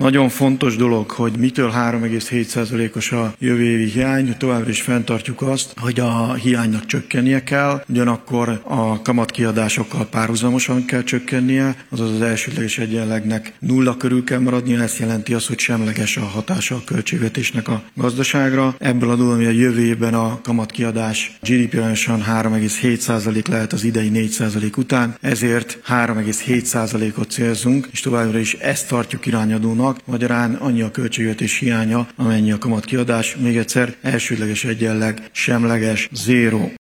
Nagyon fontos dolog, hogy mitől 3,7%-os a jövő évi hiány, továbbra is fenntartjuk azt, hogy a hiánynak csökkennie kell, ugyanakkor a kamatkiadásokkal párhuzamosan kell csökkennie, azaz az elsődleges egyenlegnek nulla körül kell maradnia, ez jelenti azt, hogy semleges a hatása a költségvetésnek a gazdaságra. Ebből adódóan, hogy a jövő évben a kamatkiadás GDP-arányosan 3,7% lehet az idei 4% után, ezért 3,7%-ot célzunk, és továbbra is ezt tartjuk irányadónak, magyarán annyi a költségvetés hiánya, amennyi a kamatkiadás. Még egyszer, elsődleges egyenleg, semleges, zéró.